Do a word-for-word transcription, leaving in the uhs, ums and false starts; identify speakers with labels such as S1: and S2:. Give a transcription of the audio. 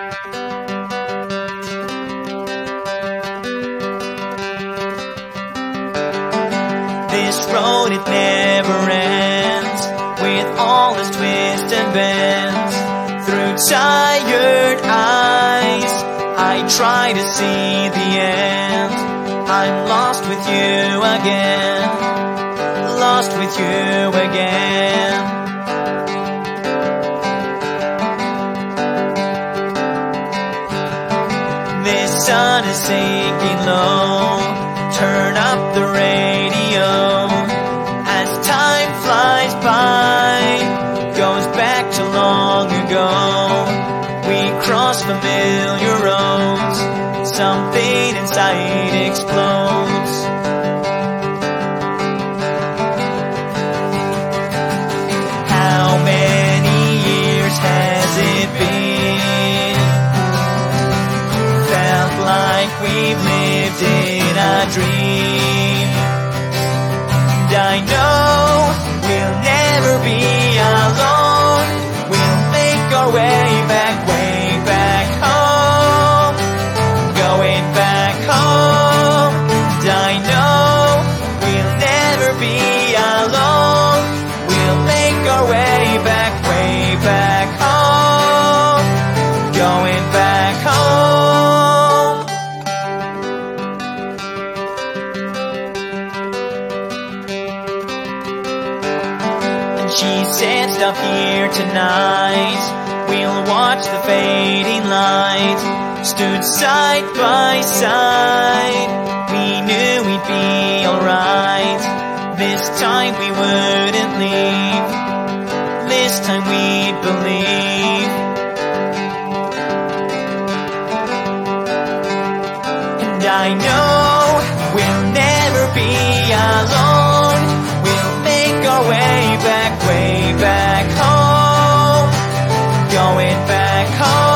S1: This road, it never ends, with all its twists and bends. Through tired eyes, I try to see the end. I'm lost with you again, lost with you again. This sun is sinking low, turn up the radio. As time flies by, goes back to long ago. We cross familiar roads, something inside explodes. How many years has it been? Felt like we've lived in a dream. And I know we'll never be alone. We'll make our way back, way back home. Going back home. And I know we'll never be alone. We'll make our way back, way back home. Going back home. And she said, stop here tonight. We'll watch the fading light. Stood side by side. We knew we'd be alright. This time we wouldn't leave. This time we'd believe. And I know we'll never be alone. We'll make our way back, way back home. Going back home.